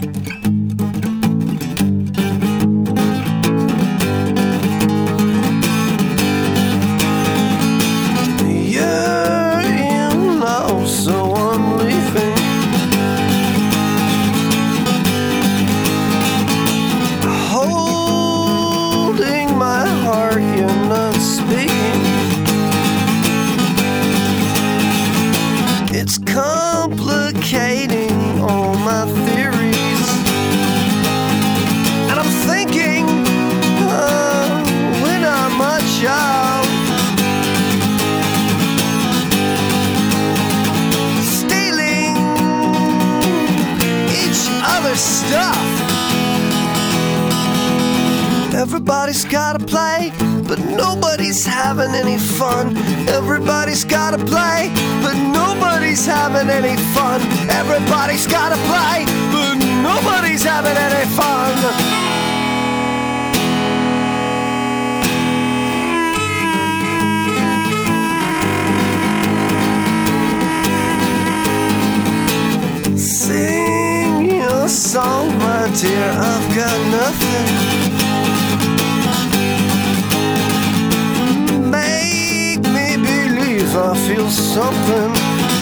It's complicating all my theories, and I'm thinking we're not much out. Stealing each other's stuff. Everybody's gotta play, but nobody's having any fun. Everybody's gotta play, but nobody's having any fun. Everybody's gotta play, but nobody's having any fun. Sing your song, my dear, I've got nothing. I feel something.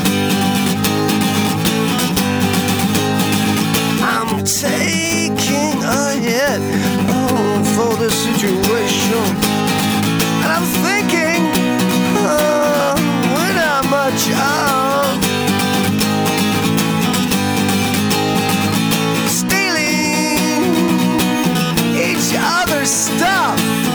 I'm taking a hit for the situation, and I'm thinking we're not much out. Stealing each other's stuff.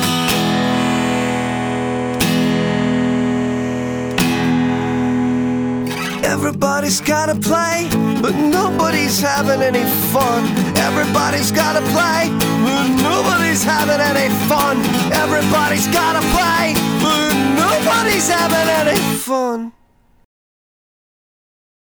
Everybody's gotta play, but nobody's having any fun. Everybody's gotta play, but nobody's having any fun. Everybody's gotta play, but nobody's having any fun.